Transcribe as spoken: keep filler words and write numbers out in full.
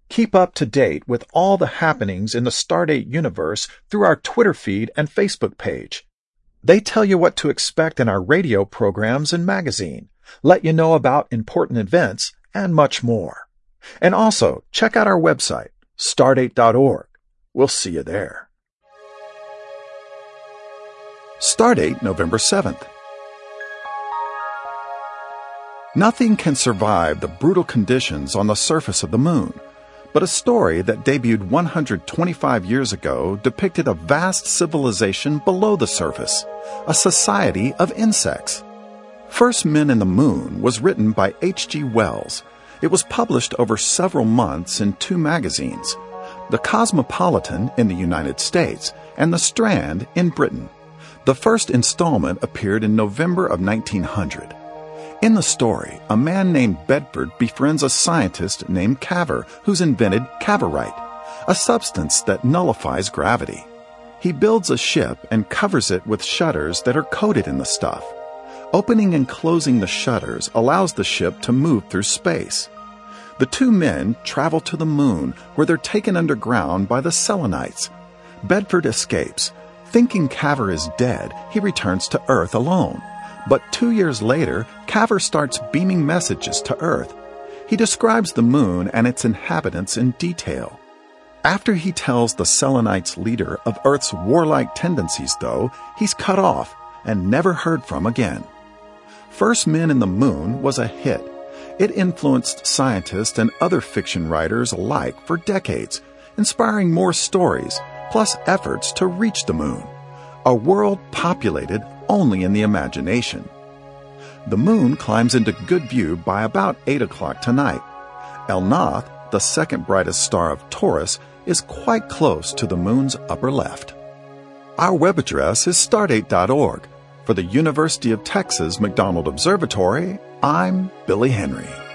Keep up to date with all the happenings in the Stardate universe through our Twitter feed and Facebook page. They tell you what to expect in our radio programs and magazine, let you know about important events, and much more. And also, check out our website, stardate dot org. We'll see you there. Stardate, November seventh. Nothing can survive the brutal conditions on the surface of the moon, but a story that debuted one hundred twenty-five years ago depicted a vast civilization below the surface, a society of insects. First Men in the Moon was written by H G Wells. It was published over several months in two magazines, The Cosmopolitan in the United States and The Strand in Britain. The first installment appeared in November of nineteen hundred. In the story, a man named Bedford befriends a scientist named Caver who's invented Cavorite, a substance that nullifies gravity. He builds a ship and covers it with shutters that are coated in the stuff. Opening and closing the shutters allows the ship to move through space. The two men travel to the moon, where they're taken underground by the Selenites. Bedford escapes. Thinking Caver is dead, he returns to Earth alone. But two years later, Caver starts beaming messages to Earth. He describes the moon and its inhabitants in detail. After he tells the Selenites' leader of Earth's warlike tendencies, though, he's cut off and never heard from again. First Men in the Moon was a hit. It influenced scientists and other fiction writers alike for decades, inspiring more stories, plus efforts to reach the moon, a world populated only in the imagination. The moon climbs into good view by about eight o'clock tonight. Elnath, the second brightest star of Taurus, is quite close to the moon's upper left. Our web address is stardate dot org. For the University of Texas McDonald Observatory, I'm Billy Henry.